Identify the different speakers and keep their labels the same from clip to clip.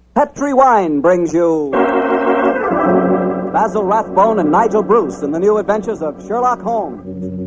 Speaker 1: Petri Wine brings you Basil Rathbone and Nigel Bruce in the new adventures of Sherlock Holmes.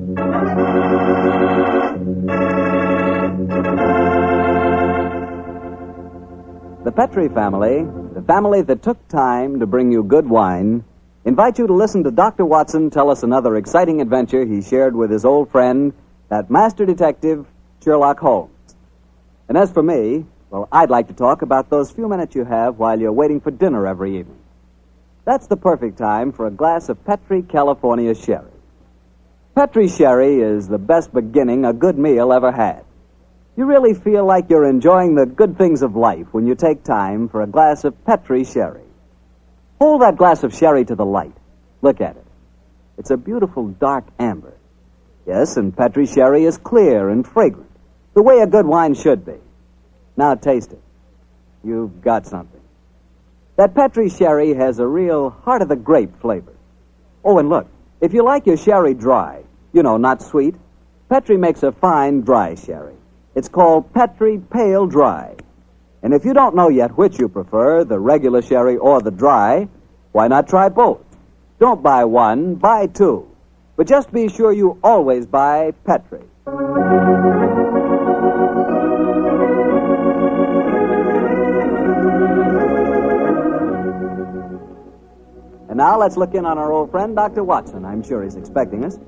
Speaker 1: The Petri family, the family that took time to bring you good wine, invite you to listen to Dr. Watson tell us another exciting adventure he shared with his old friend, that master detective, Sherlock Holmes. And as for me, well, I'd like to talk about those few minutes you have while you're waiting for dinner every evening. That's the perfect time for a glass of Petri California Sherry. Petri Sherry is the best beginning a good meal ever had. You really feel like you're enjoying the good things of life when you take time for a glass of Petri Sherry. Hold that glass of sherry to the light. Look at it. It's a beautiful dark amber. Yes, and Petri Sherry is clear and fragrant, the way a good wine should be. Now taste it. You've got something. That Petri Sherry has a real heart-of-the-grape flavor. Oh, and look, if you like your sherry dry, not sweet, Petri makes a fine dry sherry. It's called Petri Pale Dry. And if you don't know yet which you prefer, the regular sherry or the dry, why not try both? Don't buy one, buy two. But just be sure you always buy Petri. And now let's look in on our old friend, Dr. Watson. I'm sure he's expecting us.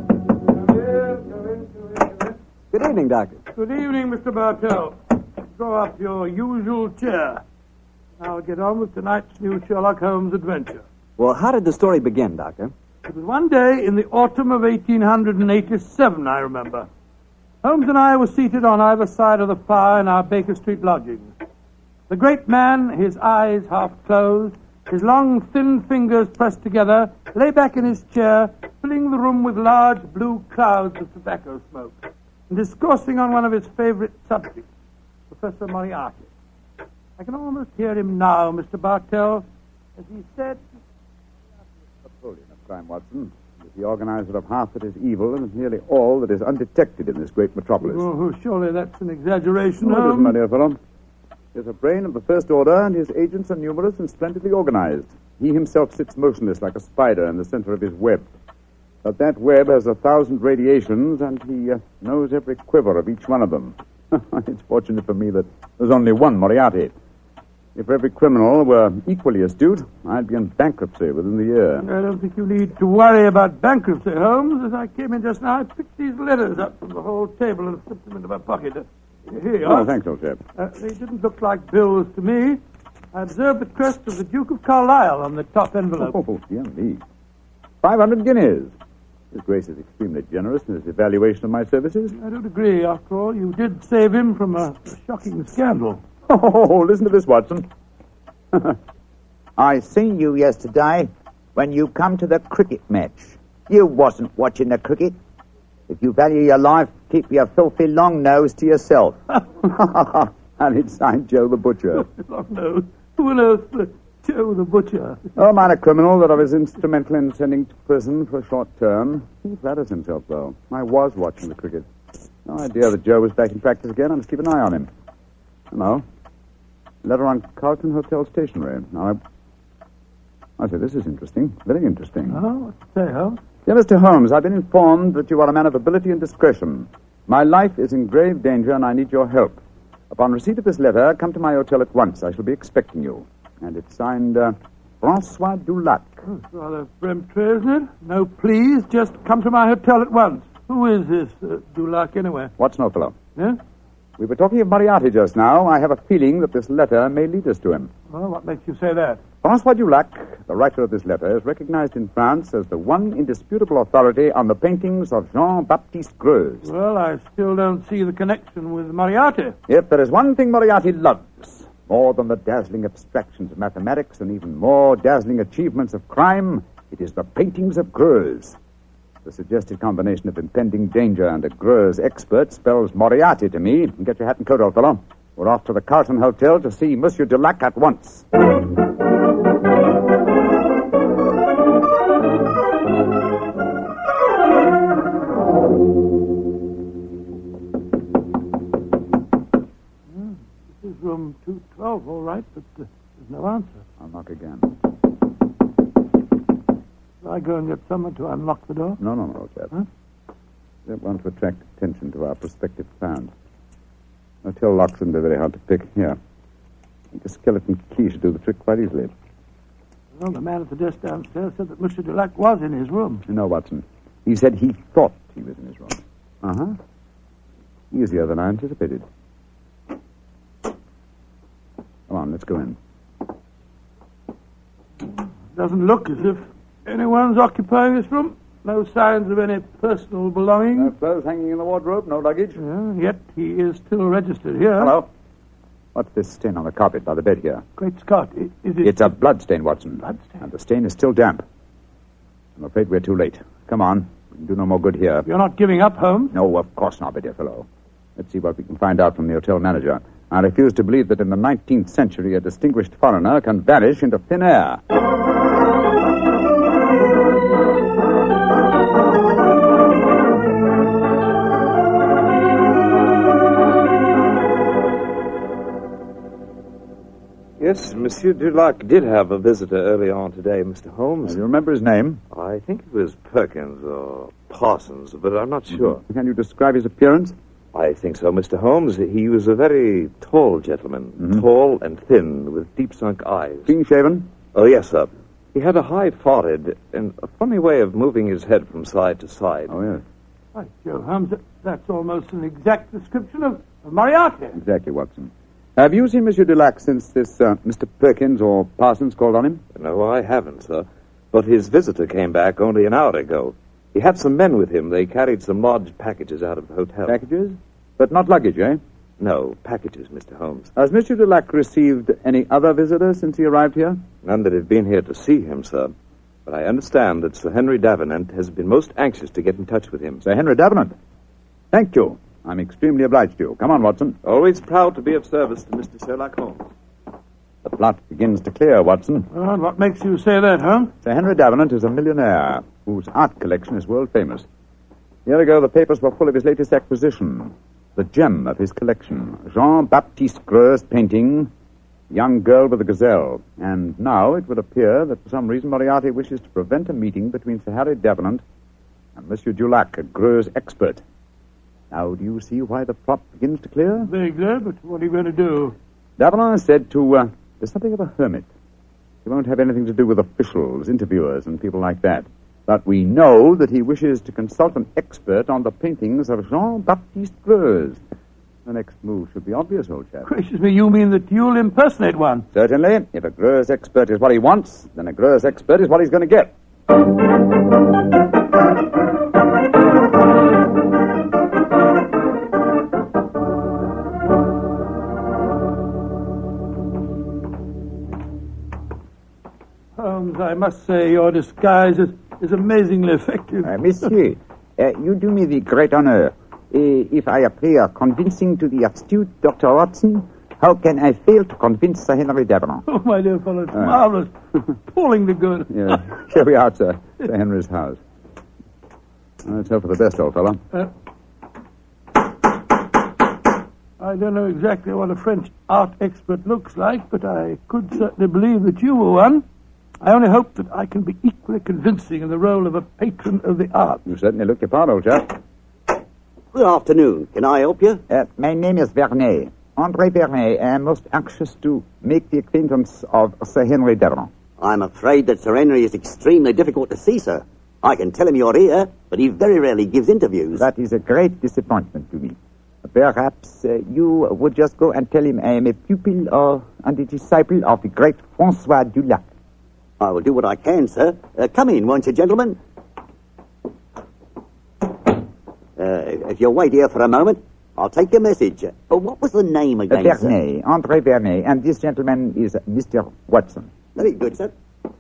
Speaker 1: Good evening, Doctor.
Speaker 2: Good evening, Mr. Bartell. Draw up your usual chair. I'll get on with tonight's new Sherlock Holmes adventure.
Speaker 1: Well, how did the story begin, Doctor?
Speaker 2: It was one day in the autumn of 1887, I remember. Holmes and I were seated on either side of the fire in our Baker Street lodgings. The great man, his eyes half closed, his long, thin fingers pressed together, lay back in his chair, filling the room with large blue clouds of tobacco smoke, and discoursing on one of his favorite subjects, Professor Moriarty. I can almost hear him now, Mr. Bartell, as he said...
Speaker 3: Napoleon of crime, Watson, is the organizer of half that is evil and nearly all that is undetected in this great metropolis.
Speaker 2: Oh, surely that's an exaggeration,
Speaker 3: No, it
Speaker 2: Holmes.
Speaker 3: isn't, my dear fellow. He has a brain of the first order, and his agents are numerous and splendidly organized. He himself sits motionless like a spider in the center of his web. But that web has 1,000 radiations, and he knows every quiver of each one of them. It's fortunate for me that there's only one Moriarty. If every criminal were equally astute, I'd be in bankruptcy within the year.
Speaker 2: I don't think you need to worry about bankruptcy, Holmes. As I came in just now, I picked these letters up from the whole table and slipped them into my pocket. Here you are.
Speaker 3: Oh, thanks, old chap.
Speaker 2: They didn't look like bills to me. I observed the crest of the Duke of Carlisle on the top envelope.
Speaker 3: Oh, dear me. 500 guineas. His Grace is extremely generous in his evaluation of my services.
Speaker 2: I don't agree. After all, you did save him from a shocking scandal.
Speaker 3: Oh, listen to this, Watson.
Speaker 4: I seen you yesterday when you come to the cricket match. You wasn't watching the cricket. If you value your life, keep your filthy long nose to yourself.
Speaker 3: And it's signed Joe the Butcher.
Speaker 2: Long nose. Who on earth, Joe the Butcher?
Speaker 3: Oh, minor criminal that I was instrumental in sending to prison for a short term. He flatters himself, though. I was watching the cricket. No idea that Joe was back in practice again. I must keep an eye on him. Hello. Letter on Carlton Hotel stationery. Now, I say, this is interesting. Very interesting.
Speaker 2: Oh, what to say, Holmes?
Speaker 3: Dear Mr. Holmes, I've been informed that you are a man of ability and discretion. My life is in grave danger, and I need your help. Upon receipt of this letter, come to my hotel at once. I shall be expecting you. And it's signed, Francois Dulac.
Speaker 2: Oh, it's rather peremptory, isn't it? No, please, just come to my hotel at once. Who is this Dulac, anyway?
Speaker 3: Watson, old fellow.
Speaker 2: Yeah?
Speaker 3: We were talking of Moriarty just now. I have a feeling that this letter may lead us to him.
Speaker 2: Well, what makes you say that?
Speaker 3: Francois Dulac, the writer of this letter, is recognized in France as the one indisputable authority on the paintings of Jean-Baptiste Greuze.
Speaker 2: Well, I still don't see the connection with Moriarty.
Speaker 3: If there is one thing Moriarty loves, more than the dazzling abstractions of mathematics and even more dazzling achievements of crime, it is the paintings of Greuze. The suggested combination of impending danger and a Greuze expert spells Moriarty to me. Get your hat and coat, old fellow. We're off to the Carlton Hotel to see Monsieur Dulac at once.
Speaker 2: This is room 212, all right, but There's no answer.
Speaker 3: I'll knock again.
Speaker 2: Shall I go and get someone to unlock the door?
Speaker 3: No, old chap.
Speaker 2: Huh?
Speaker 3: Don't want to attract attention to our prospective client. Hotel locks are very hard to pick. Here. I think a skeleton key should do the trick quite easily.
Speaker 2: Well, the man at the desk downstairs said that Monsieur Dulac was in his room.
Speaker 3: You know, Watson, he said he thought he was in his room. Uh-huh. Easier than I anticipated. Come on, let's go in.
Speaker 2: Doesn't look as if anyone's occupying this room. No signs of any personal belonging.
Speaker 3: No clothes hanging in the wardrobe, no luggage.
Speaker 2: Yet he is still registered here.
Speaker 3: Hello. What's this stain on the carpet by the bed here?
Speaker 2: Great Scott, is it...
Speaker 3: It's a blood stain, Watson.
Speaker 2: Blood stain?
Speaker 3: And the stain is still damp. I'm afraid we're too late. Come on. We can do no more good here.
Speaker 2: You're not giving up, Holmes?
Speaker 3: No, of course not, my dear fellow. Let's see what we can find out from the hotel manager. I refuse to believe that in the 19th century a distinguished foreigner can vanish into thin air.
Speaker 5: Yes, Monsieur Dulac did have a visitor early on today, Mr. Holmes.
Speaker 3: Do you remember his name?
Speaker 5: I think it was Perkins or Parsons, but I'm not sure.
Speaker 3: Mm-hmm. Can you describe his appearance?
Speaker 5: I think so, Mr. Holmes. He was a very tall gentleman, tall and thin, with deep-sunk eyes.
Speaker 3: Clean-shaven?
Speaker 5: Oh, yes, sir. He had a high forehead and a funny way of moving his head from side to side.
Speaker 3: Oh, yes.
Speaker 2: By Joe, Holmes, that's almost an exact description of Moriarty.
Speaker 3: Exactly, Watson. Have you seen Monsieur Dulac since this Mr. Perkins or Parsons called on him?
Speaker 5: No, I haven't, sir. But his visitor came back only an hour ago. He had some men with him. They carried some large packages out of the hotel.
Speaker 3: Packages? But not luggage, eh?
Speaker 5: No, packages, Mr. Holmes.
Speaker 3: Has Monsieur Dulac received any other visitors since he arrived here?
Speaker 5: None that have been here to see him, sir. But I understand that Sir Henry Davenant has been most anxious to get in touch with him.
Speaker 3: Sir Henry Davenant? Thank you. I'm extremely obliged to you. Come on, Watson.
Speaker 5: Always proud to be of service to Mr. Sherlock Holmes.
Speaker 3: The plot begins to clear, Watson.
Speaker 2: Well, what makes you say that, Holmes?
Speaker 3: Sir Henry Davenant is a millionaire whose art collection is world famous. A year ago, the papers were full of his latest acquisition, the gem of his collection, Jean-Baptiste Greuze painting, Young Girl with a Gazelle. And now it would appear that for some reason Moriarty wishes to prevent a meeting between Sir Harry Davenant and Monsieur Dulac, a Greuze expert. Now, do you see why the plot begins to clear?
Speaker 2: Vaguely, but what are you going to do?
Speaker 3: Davenant is said to be something of a hermit. He won't have anything to do with officials, interviewers, and people like that. But we know that he wishes to consult an expert on the paintings of Jean-Baptiste Greuze. The next move should be obvious, old chap.
Speaker 2: Gracious me, you mean that you'll impersonate one?
Speaker 3: Certainly. If a Greuze expert is what he wants, then a Greuze expert is what he's going to get.
Speaker 2: Holmes, I must say your disguise is amazingly effective.
Speaker 4: Monsieur, you do me the great honor. If I appear convincing to the astute Dr. Watson, how can I fail to convince Sir Henry Davenant?
Speaker 2: Oh, my dear fellow, it's marvelous. Appallingly good.
Speaker 3: Yeah. Here we are, sir. Sir Henry's house. Let's hope for the best, old fellow.
Speaker 2: I don't know exactly what a French art expert looks like, but I could certainly believe that you were one. I only hope that I can be equally convincing in the role of a patron of the arts.
Speaker 3: You certainly look your part, old chap.
Speaker 6: Good afternoon. Can I help you?
Speaker 4: My name is Vernet. André Vernet. I am most anxious to make the acquaintance of Sir Henry Davenant.
Speaker 6: I'm afraid that Sir Henry is extremely difficult to see, sir. I can tell him you're here, but he very rarely gives interviews.
Speaker 4: That is a great disappointment to me. Perhaps you would just go and tell him I am a pupil and a disciple of the great Francois Dulac.
Speaker 6: I will do what I can, sir. Come in, won't you, gentlemen? If you'll wait here for a moment, I'll take your message. What was the name again,
Speaker 4: Vernet, André Vernet, and this gentleman is Mr. Watson.
Speaker 6: Very good, sir.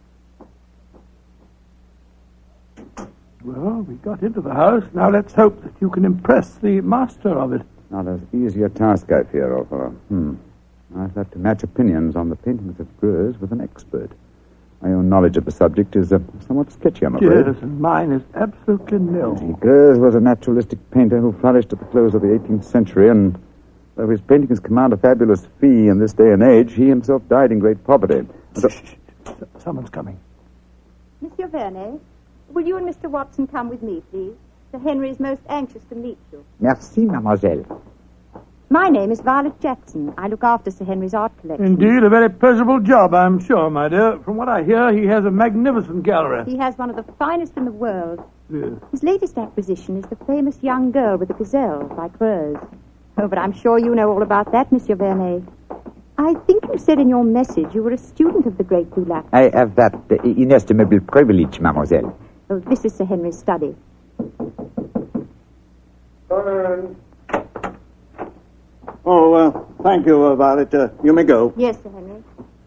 Speaker 2: Well, we got into the house. Now let's hope that you can impress the master of it.
Speaker 3: Not as easy a task, I fear, old fellow. I've had to match opinions on the paintings of Greuze with an expert. My own knowledge of the subject is somewhat sketchy, I'm afraid.
Speaker 2: Yes, and mine is absolutely nil.
Speaker 3: Greuze was a naturalistic painter who flourished at the close of the 18th century and Though his paintings command a fabulous fee in this day and age, he himself died in great poverty.
Speaker 2: Someone's coming.
Speaker 7: Monsieur Vernet, will you and Mr. Watson come with me, please? Sir Henry is most anxious to meet you.
Speaker 4: Merci, mademoiselle.
Speaker 7: My name is Violet Jackson. I look after Sir Henry's art collection.
Speaker 2: Indeed, a very pleasurable job, I'm sure, my dear. From what I hear, he has a magnificent gallery.
Speaker 7: He has one of the finest in the world.
Speaker 2: Yes.
Speaker 7: His latest acquisition is the famous young girl with the gazelle by Greuze. Oh, but I'm sure you know all about that, Monsieur Vernet. I think you said in your message you were a student of the great Dulac.
Speaker 4: I have that inestimable privilege, mademoiselle.
Speaker 7: Oh, this is Sir Henry's study.
Speaker 8: Thank you, Violet. You may go.
Speaker 7: Yes, Sir Henry.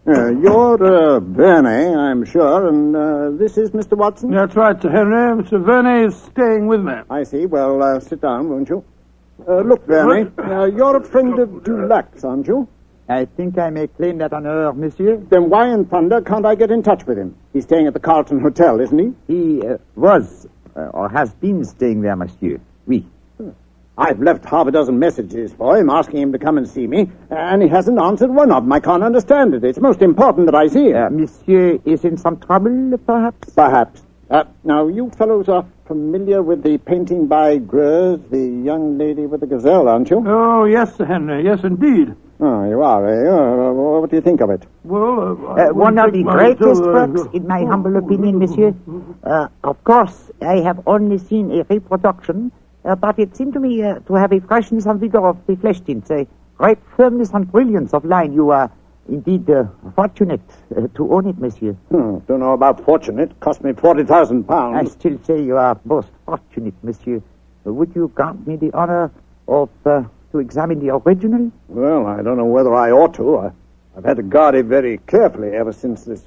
Speaker 8: You're Vernet, I'm sure, and this is Mr. Watson?
Speaker 2: That's right, Sir Henry. Mr. Vernet is staying with me.
Speaker 8: I see. Well, sit down, won't you? Look, Vernet, you're a friend of Dulac's, aren't you?
Speaker 4: I think I may claim that honor, monsieur.
Speaker 8: Then why in thunder can't I get in touch with him? He's staying at the Carlton Hotel, isn't he?
Speaker 4: He was, or has been staying there, monsieur. Oui.
Speaker 8: I've left half a dozen messages for him, asking him to come and see me, and he hasn't answered one of them. I can't understand it. It's most important that I see him.
Speaker 4: Monsieur is in some trouble, perhaps?
Speaker 8: Perhaps. Now, you fellows are familiar with the painting by Greuze, the young lady with the gazelle, aren't you?
Speaker 2: Oh, yes, Sir Henry. Yes, indeed.
Speaker 8: Oh, you are, eh? What do you think of it?
Speaker 2: Well,
Speaker 4: one of the greatest works, in my humble opinion, monsieur. Of course, I have only seen a reproduction, but it seemed to me to have a freshness and vigor of the flesh tints, a great firmness and brilliance of line. You are indeed fortunate to own it, monsieur.
Speaker 8: Don't know about fortunate. Cost me £40,000.
Speaker 4: I still say you are most fortunate, monsieur. Would you grant me the honor of to examine the original?
Speaker 8: Well, I don't know whether I ought to. I've had to guard it very carefully ever since this...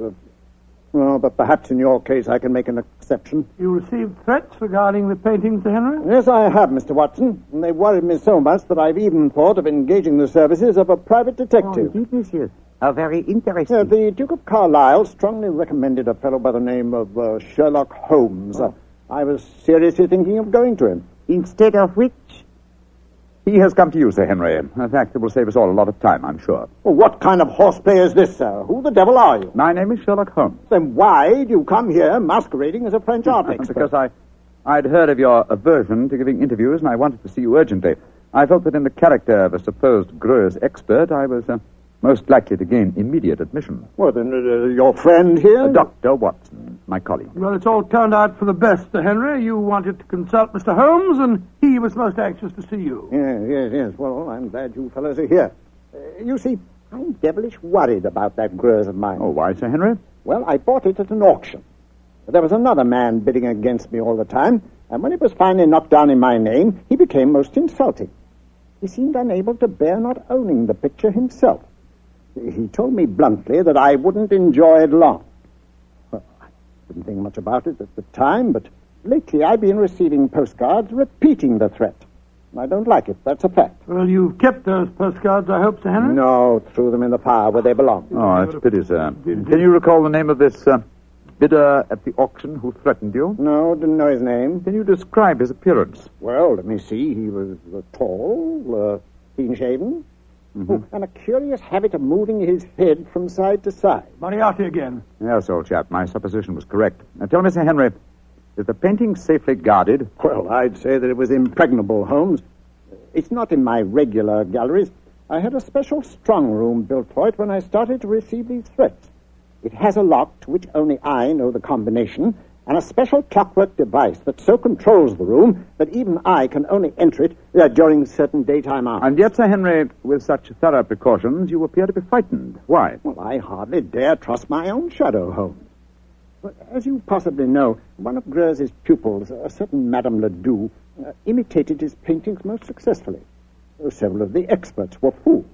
Speaker 8: Well, but perhaps in your case I can make an exception.
Speaker 2: You received threats regarding the painting, Sir Henry?
Speaker 8: Yes, I have, Mr. Watson. And they've worried me so much that I've even thought of engaging the services of a private detective.
Speaker 4: Oh, indeed, monsieur. Very interesting.
Speaker 8: The Duke of Carlisle strongly recommended a fellow by the name of Sherlock Holmes. I was seriously thinking of going to him.
Speaker 4: Instead of which...
Speaker 3: He has come to you, Sir Henry. A fact that will save us all a lot of time, I'm sure.
Speaker 8: Well, what kind of horseplay is this, sir? Who the devil are you?
Speaker 3: My name is Sherlock Holmes.
Speaker 8: Then why do you come here masquerading as a French art expert?
Speaker 3: Because I'd heard of your aversion to giving interviews, and I wanted to see you urgently. I felt that in the character of a supposed Greuze expert, I was most likely to gain immediate admission.
Speaker 8: Well, then, your friend here?
Speaker 3: Dr. Watson, my colleague.
Speaker 2: Well, it's all turned out for the best, Sir Henry. You wanted to consult Mr. Holmes, and he was most anxious to see you.
Speaker 8: Yes. Well, I'm glad you fellows are here. You see, I'm devilish worried about that Greuze of mine.
Speaker 3: Oh, why, Sir Henry?
Speaker 8: Well, I bought it at an auction. There was another man bidding against me all the time, and when it was finally knocked down in my name, he became most insulting. He seemed unable to bear not owning the picture himself. He told me bluntly that I wouldn't enjoy it long. Well, I didn't think much about it at the time, but lately I've been receiving postcards repeating the threat. I don't like it, that's a fact.
Speaker 2: Well, you've kept those postcards, I hope, Sir Henry?
Speaker 8: No, threw them in the fire where they belong.
Speaker 3: Oh, that's a pity, sir. Can you recall the name of this bidder at the auction who threatened you?
Speaker 8: No, didn't know his name.
Speaker 3: Can you describe his appearance?
Speaker 8: Well, let me see. He was tall, clean-shaven, and a curious habit of moving his head from side to side.
Speaker 2: Moriarty again.
Speaker 3: Yes, old chap, my supposition was correct. Now, tell me, Sir Henry, is the painting safely guarded?
Speaker 8: Well, I'd say that it was impregnable, Holmes. It's not in my regular galleries. I had a special strong room built for it when I started to receive these threats. It has a lock to which only I know the combination, and a special clockwork device that so controls the room that even I can only enter it during certain daytime hours.
Speaker 3: And yet, Sir Henry, with such thorough precautions, you appear to be frightened. Why?
Speaker 8: Well, I hardly dare trust my own shadow, Holmes. But as you possibly know, one of Greuze's pupils, a certain Madame Ledoux, imitated his paintings most successfully. Several of the experts were fooled.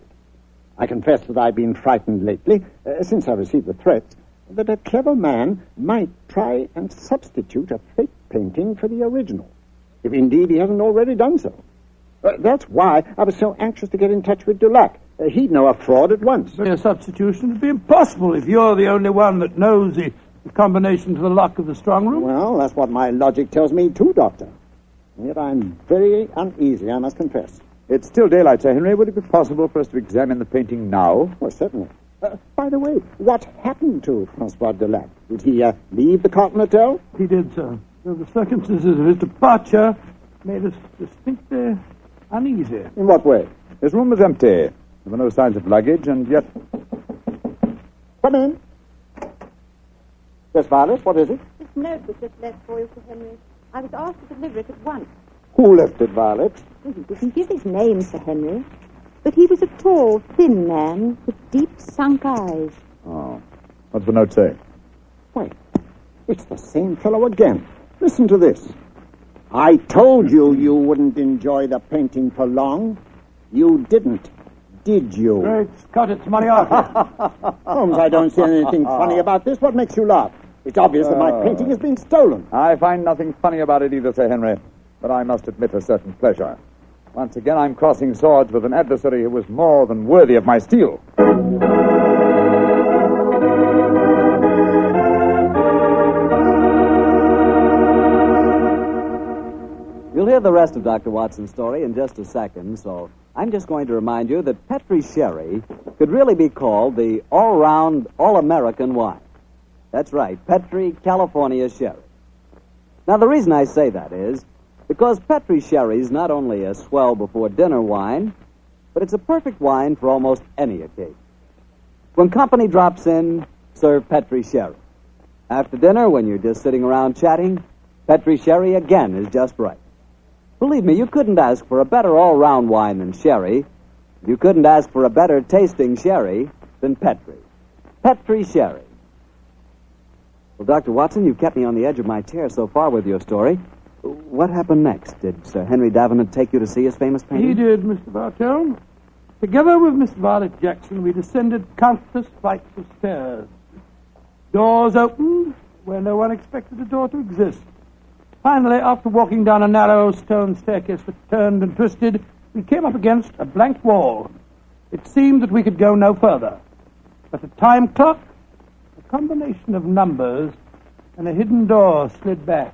Speaker 8: I confess that I've been frightened lately, since I received the threats, that a clever man might try and substitute a fake painting for the original, if indeed he hasn't already done so. That's why I was so anxious to get in touch with Dulac. He'd know a fraud at once.
Speaker 2: A substitution would be impossible if you're the only one that knows the combination to the lock of the strong room.
Speaker 8: Well, that's what my logic tells me too, Doctor. And yet I'm very uneasy, I must confess.
Speaker 3: It's still daylight, Sir Henry. Would it be possible for us to examine the painting now?
Speaker 8: Well, certainly. By the way, what happened to Francois Delac? Did he leave the Carlton Hotel?
Speaker 2: He did, sir. So the circumstances of his departure made us distinctly uneasy.
Speaker 8: In what way?
Speaker 3: His room was empty. There were no signs of luggage, and yet...
Speaker 8: Come in. Yes, Violet, what is it?
Speaker 7: This note was just left for you, Sir Henry. I was asked to deliver it at once.
Speaker 8: Who left it, Violet?
Speaker 7: Well, he didn't give his name, Sir Henry. But he was a tall, thin man with deep, sunk eyes.
Speaker 3: Oh. What's the note say?
Speaker 8: Wait. It's the same fellow again. Listen to this. I told you you wouldn't enjoy the painting for long. You didn't, did you?
Speaker 2: Great Scott, it's Moriarty.
Speaker 8: Holmes, I don't see anything funny about this. What makes you laugh? It's obvious that my painting has been stolen.
Speaker 3: I find nothing funny about it either, Sir Henry. But I must admit a certain pleasure. Once again, I'm crossing swords with an adversary who was more than worthy of my steel.
Speaker 1: You'll hear the rest of Dr. Watson's story in just a second, so I'm just going to remind you that Petri Sherry could really be called the all-round, all-American wine. That's right, Petri California Sherry. Now, the reason I say that is because Petri Sherry's not only a swell before dinner wine, but it's a perfect wine for almost any occasion. When company drops in, serve Petri Sherry. After dinner, when you're just sitting around chatting, Petri Sherry again is just right. Believe me, you couldn't ask for a better all-round wine than Sherry. You couldn't ask for a better tasting Sherry than Petri. Petri Sherry. Well, Dr. Watson, you've kept me on the edge of my chair so far with your story. What happened next? Did Sir Henry Davenant take you to see his famous painting?
Speaker 2: He did, Mr. Bartell. Together with Miss Violet Jackson, we descended countless flights of stairs. Doors opened where no one expected a door to exist. Finally, after walking down a narrow stone staircase that turned and twisted, we came up against a blank wall. It seemed that we could go no further. But a time clock, a combination of numbers, and a hidden door slid back.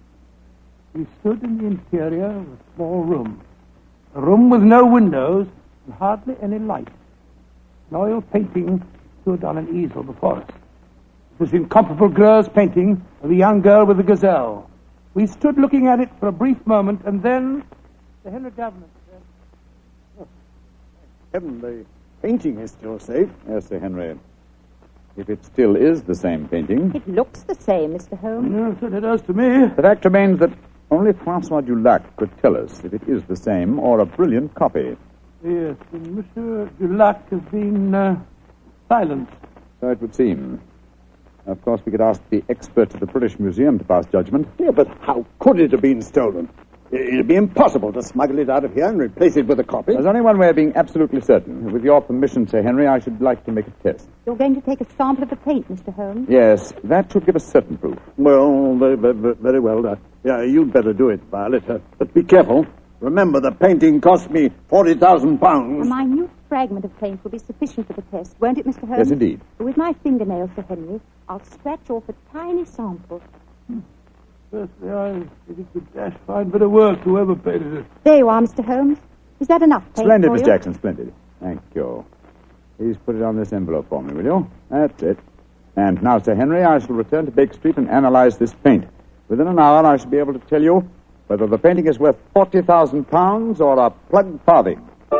Speaker 2: We stood in the interior of a small room. A room with no windows and hardly any light. An oil painting stood on an easel before us. It was the incomparable Greuze painting of the young girl with the gazelle. We stood looking at it for a brief moment, and then Sir Henry Davenant said,
Speaker 8: "Oh, heaven, the painting is still safe."
Speaker 3: Yes, Sir Henry. If it still is the same painting...
Speaker 7: It looks the same, Mr. Holmes.
Speaker 2: Yes, it does to me.
Speaker 3: The fact remains that only Francois Dulac could tell us if it is the same or a brilliant copy.
Speaker 2: Yes, and Monsieur Dulac has been silent.
Speaker 3: So it would seem. Of course, we could ask the experts at the British Museum to pass judgment.
Speaker 8: Yeah, but how could it have been stolen? It'd be impossible to smuggle it out of here and replace it with a copy.
Speaker 3: There's only one way of being absolutely certain. With your permission, Sir Henry, I should like to make a test.
Speaker 7: You're going to take a sample of the paint, Mr. Holmes?
Speaker 3: Yes, that should give us certain proof.
Speaker 8: Well, very well. Yeah, you'd better do it, Violet. But be careful. Remember, the painting cost me £40,000.
Speaker 7: A minute fragment of paint will be sufficient for the test, won't it, Mr. Holmes?
Speaker 3: Yes, indeed.
Speaker 7: With my fingernails, Sir Henry, I'll scratch off a tiny sample.
Speaker 2: Firstly, I think it's a dash fine bit of work, whoever painted it.
Speaker 7: There you are, Mr. Holmes. Is that enough paint
Speaker 3: Splendid,
Speaker 7: for
Speaker 3: Miss
Speaker 7: you?
Speaker 3: Jackson, splendid. Thank you. Please put it on this envelope for me, will you? That's it. And now, Sir Henry, I shall return to Baker Street and analyze this paint. Within an hour, I shall be able to tell you whether the painting is worth £40,000 or a plug farthing.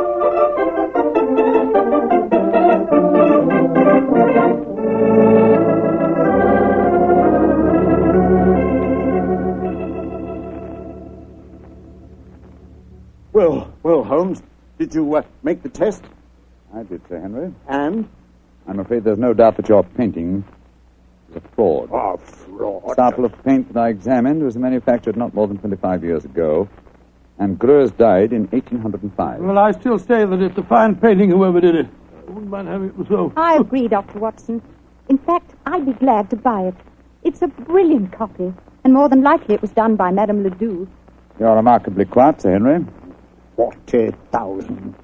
Speaker 8: Well, Holmes, did you make the test?
Speaker 3: I did, Sir Henry.
Speaker 8: And?
Speaker 3: I'm afraid there's no doubt that your painting is a fraud.
Speaker 8: Oh, fraud.
Speaker 3: The sample of paint that I examined was manufactured not more than 25 years ago, and Greuze died in 1805.
Speaker 2: Well, I still say that it's a fine painting, whoever did it. I wouldn't mind having it myself.
Speaker 7: I agree, Dr. Watson. In fact, I'd be glad to buy it. It's a brilliant copy, and more than likely it was done by Madame Ledoux.
Speaker 3: You're remarkably quiet, Sir Henry.
Speaker 8: £40,000.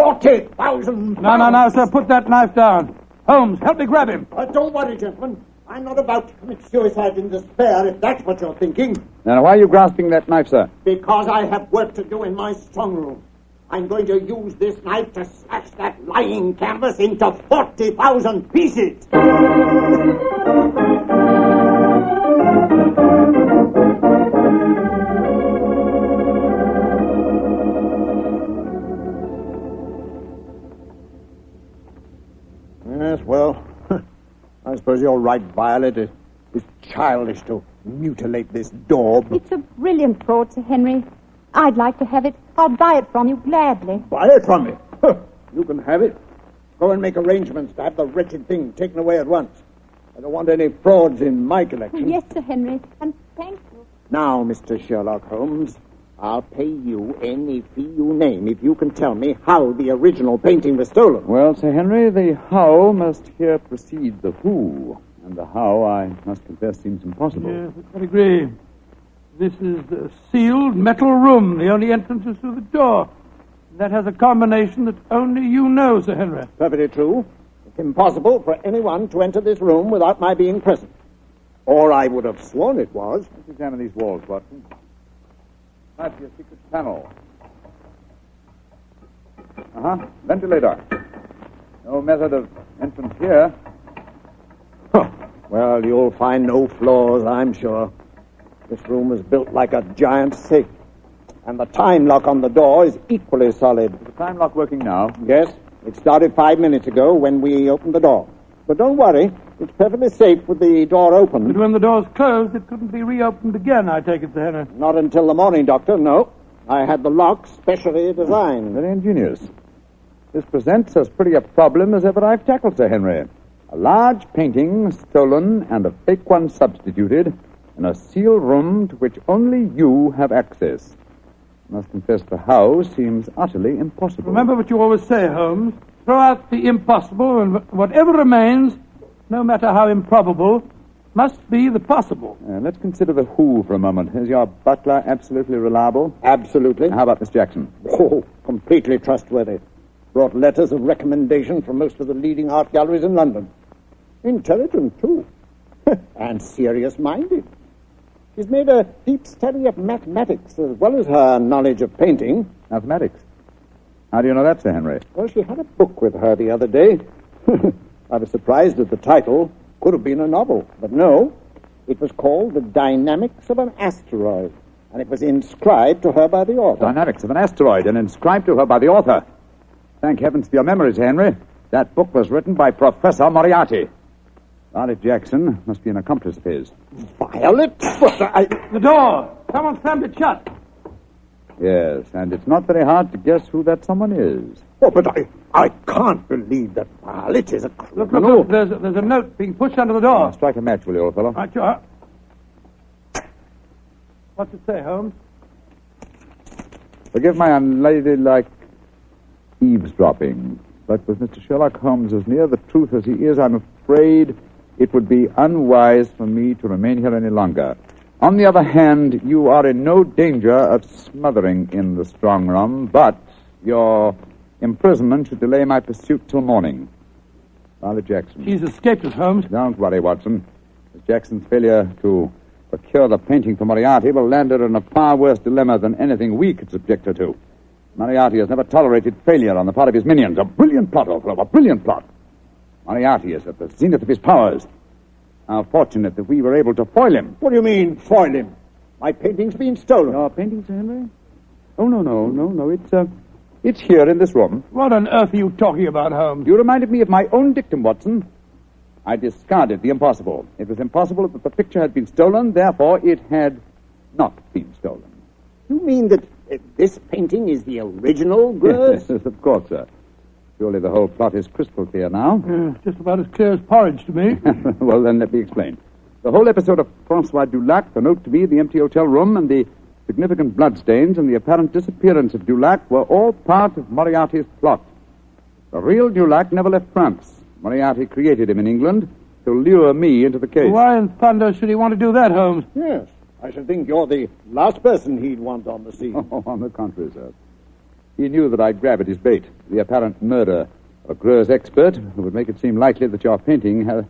Speaker 8: £40,000.
Speaker 2: No, sir, put that knife down. Holmes, help me grab him.
Speaker 8: Don't worry, gentlemen. I'm not about to commit suicide in despair, if that's what you're thinking.
Speaker 3: Now, why are you grasping that knife, sir?
Speaker 8: Because I have work to do in my strong room. I'm going to use this knife to smash that lying canvas into 40,000 pieces. Yes, well, I suppose you're right, Violet. It is childish to mutilate this daub.
Speaker 7: It's a brilliant fraud, Sir Henry. I'd like to have it. I'll buy it from you gladly.
Speaker 8: Buy it from me? You can have it. Go and make arrangements to have the wretched thing taken away at once. I don't want any frauds in my collection.
Speaker 7: Yes, Sir Henry, and thank you.
Speaker 8: Now, Mr. Sherlock Holmes, I'll pay you any fee you name if you can tell me how the original painting was stolen.
Speaker 3: Well, Sir Henry, the how must here precede the who. And the how, I must confess, seems impossible.
Speaker 2: Yes, I agree. This is a sealed metal room. The only entrance is through the door. That has a combination that only you know, Sir Henry.
Speaker 8: Perfectly true. It's impossible for anyone to enter this room without my being present. Or I would have sworn it was.
Speaker 3: Let's examine these walls, Watson. Might be a secret panel. Ventilator. No method of entrance here.
Speaker 8: Well, you'll find no flaws, I'm sure. This room is built like a giant safe. And the time lock on the door is equally solid.
Speaker 3: Is the time lock working now?
Speaker 8: Yes, it started 5 minutes ago when we opened the door. But don't worry, it's perfectly safe with the door open.
Speaker 2: But when the door's closed, it couldn't be reopened again, I take it, Sir Henry.
Speaker 8: Not until the morning, Doctor, no. I had the lock specially designed.
Speaker 3: Very ingenious. This presents as pretty a problem as ever I've tackled, Sir Henry. A large painting stolen and a fake one substituted in a sealed room to which only you have access. I must confess the how seems utterly impossible.
Speaker 2: Remember what you always say, Holmes. Throw out the impossible, and whatever remains, no matter how improbable, must be the possible.
Speaker 3: Let's consider the who for a moment. Is your butler absolutely reliable?
Speaker 8: Absolutely.
Speaker 3: How about Miss Jackson?
Speaker 8: Oh, completely trustworthy. Brought letters of recommendation from most of the leading art galleries in London. Intelligent, too. And serious-minded. She's made a deep study of mathematics as well as her knowledge of painting.
Speaker 3: Mathematics? How do you know that, Sir Henry?
Speaker 8: Well, she had a book with her the other day. I was surprised at the title. Could have been a novel, but no. It was called The Dynamics of an Asteroid, and it was inscribed to her by the author.
Speaker 3: Dynamics of an Asteroid, and inscribed to her by the author. Thank heavens for your memories, Henry. That book was written by Professor Moriarty. Violet Jackson must be an accomplice of his.
Speaker 8: Violet?
Speaker 2: The door! Someone slammed it shut.
Speaker 3: Yes, and it's not very hard to guess who that someone is.
Speaker 8: Oh, but I can't believe that Violet is a
Speaker 2: Look,
Speaker 8: criminal.
Speaker 2: there's a note being pushed under the door.
Speaker 3: Strike a match, will you, old fellow?
Speaker 2: Right, sure. What's it say, Holmes?
Speaker 3: Forgive my unladylike eavesdropping, but with Mr. Sherlock Holmes as near the truth as he is, I'm afraid it would be unwise for me to remain here any longer. On the other hand, you are in no danger of smothering in the strong room, but your imprisonment should delay my pursuit till morning. Violet Jackson.
Speaker 2: She's escaped us, Holmes.
Speaker 3: Don't worry, Watson. Miss Jackson's failure to procure the painting for Moriarty will land her in a far worse dilemma than anything we could subject her to. Moriarty has never tolerated failure on the part of his minions. A brilliant plot, old fellow, a brilliant plot. Moriarty is at the zenith of his powers. How fortunate that we were able to foil him.
Speaker 8: What do you mean, foil him? My painting's been stolen.
Speaker 3: Your painting, Sir Henry? Oh, no. It's here in this room.
Speaker 2: What on earth are you talking about, Holmes?
Speaker 3: You reminded me of my own dictum, Watson. I discarded the impossible. It was impossible that the picture had been stolen, therefore it had not been stolen.
Speaker 8: You mean that this painting is the original, Gruz?
Speaker 3: Yes, of course, sir. Surely the whole plot is crystal clear now.
Speaker 2: Just about as clear as porridge to me.
Speaker 3: Well, then let me explain. The whole episode of Francois Dulac, the note to me, the empty hotel room, and the significant bloodstains and the apparent disappearance of Dulac were all part of Moriarty's plot. The real Dulac never left France. Moriarty created him in England to lure me into the case.
Speaker 2: Why in thunder should he want to do that, Holmes?
Speaker 8: Yes. I should think you're the last person he'd want on the scene.
Speaker 3: Oh, on the contrary, sir. He knew that I'd grab at his bait, the apparent murder of a Greuze expert, who would make it seem likely that your painting had a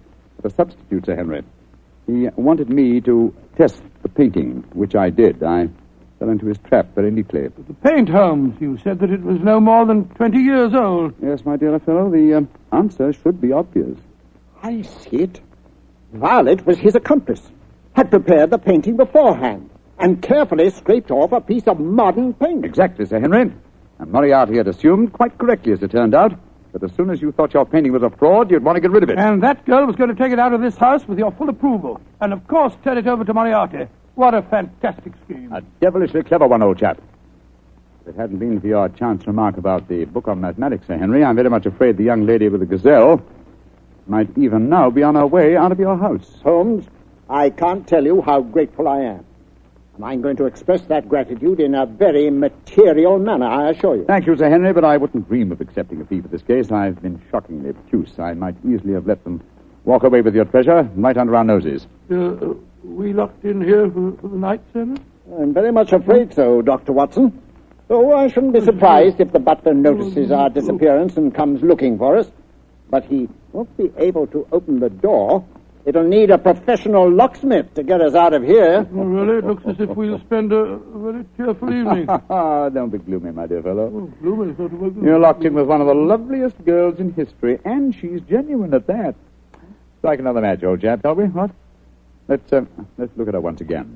Speaker 3: a substitute, Sir Henry. He wanted me to test the painting, which I did. I fell into his trap very neatly.
Speaker 2: The paint, Holmes. You said that it was no more than 20 years old.
Speaker 3: Yes, my dear fellow, the answer should be obvious.
Speaker 8: I see it. Violet was his accomplice, had prepared the painting beforehand, and carefully scraped off a piece of modern paint.
Speaker 3: Exactly, Sir Henry. And Moriarty had assumed, quite correctly as it turned out, that as soon as you thought your painting was a fraud, you'd want to get rid of it.
Speaker 2: And that girl was going to take it out of this house with your full approval. And, of course, turn it over to Moriarty. What a fantastic scheme.
Speaker 3: A devilishly clever one, old chap. If it hadn't been for your chance remark about the book on mathematics, Sir Henry, I'm very much afraid the young lady with the gazelle might even now be on her way out of your house.
Speaker 8: Holmes, I can't tell you how grateful I am. And I'm going to express that gratitude in a very material manner, I assure you.
Speaker 3: Thank you, Sir Henry, but I wouldn't dream of accepting a fee for this case. I've been shockingly obtuse. I might easily have let them walk away with your treasure right under our noses.
Speaker 2: We locked in here for the night, sir?
Speaker 8: I'm very much afraid so, Dr. Watson. Though I shouldn't be surprised if the butler notices our disappearance and comes looking for us. But he won't be able to open the door. It'll need a professional locksmith to get us out of here.
Speaker 2: Oh, really? It looks as if we'll spend a very cheerful evening.
Speaker 3: Don't be gloomy, my dear fellow.
Speaker 2: Oh, gloomy is not a word.
Speaker 3: You're locked in with one of the loveliest girls in history, and she's genuine at that. Strike another match, old chap, shall we? What? Let's look at her once again.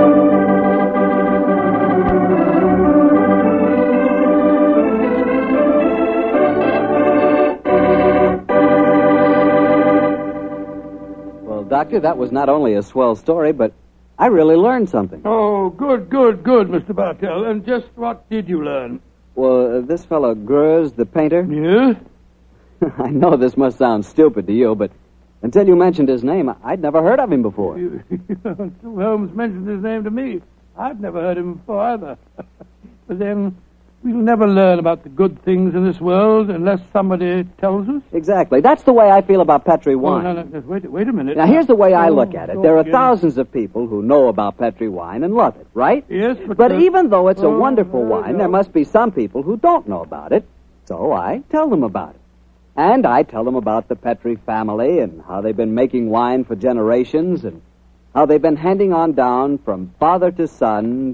Speaker 1: Doctor, that was not only a swell story, but I really learned something.
Speaker 2: Oh, good, Mr. Bartell. And just what did you learn?
Speaker 1: Well, this fellow Greuze, the painter...
Speaker 2: Yeah?
Speaker 1: I know this must sound stupid to you, but until you mentioned his name, I'd never heard of him before.
Speaker 2: Until Holmes mentioned his name to me, I'd never heard of him before either. But then... we'll never learn about the good things in this world unless somebody tells us.
Speaker 1: Exactly. That's the way I feel about Petri wine.
Speaker 2: Oh, no, wait a minute.
Speaker 1: Now, here's the way I look at it. There are thousands of people who know about Petri wine and love it, right?
Speaker 2: Yes,
Speaker 1: but even though it's a wonderful wine, there must be some people who don't know about it. So I tell them about it. And I tell them about the Petri family and how they've been making wine for generations and how they've been handing on down from father to son,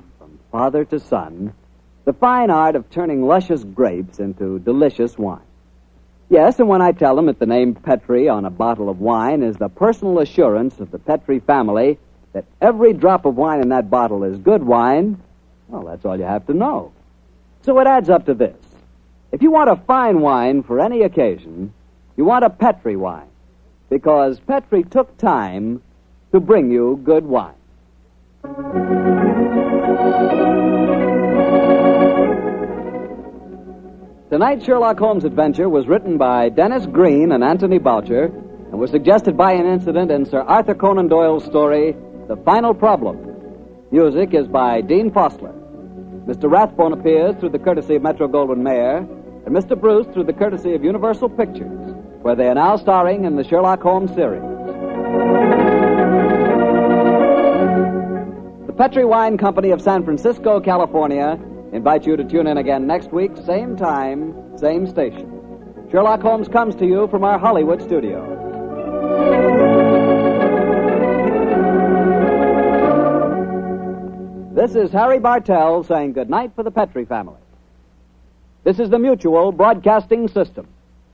Speaker 1: the fine art of turning luscious grapes into delicious wine. Yes, and when I tell them that the name Petri on a bottle of wine is the personal assurance of the Petri family that every drop of wine in that bottle is good wine, well, that's all you have to know. So it adds up to this. If you want a fine wine for any occasion, you want a Petri wine, because Petri took time to bring you good wine. Tonight's Sherlock Holmes adventure was written by Dennis Green and Anthony Boucher and was suggested by an incident in Sir Arthur Conan Doyle's story, The Final Problem. Music is by Dean Fosler. Mr. Rathbone appears through the courtesy of Metro-Goldwyn-Mayer and Mr. Bruce through the courtesy of Universal Pictures, where they are now starring in the Sherlock Holmes series. The Petri Wine Company of San Francisco, California, invite you to tune in again next week, same time, same station. Sherlock Holmes comes to you from our Hollywood studios. This is Harry Bartell saying good night for the Petri family. This is the Mutual Broadcasting System.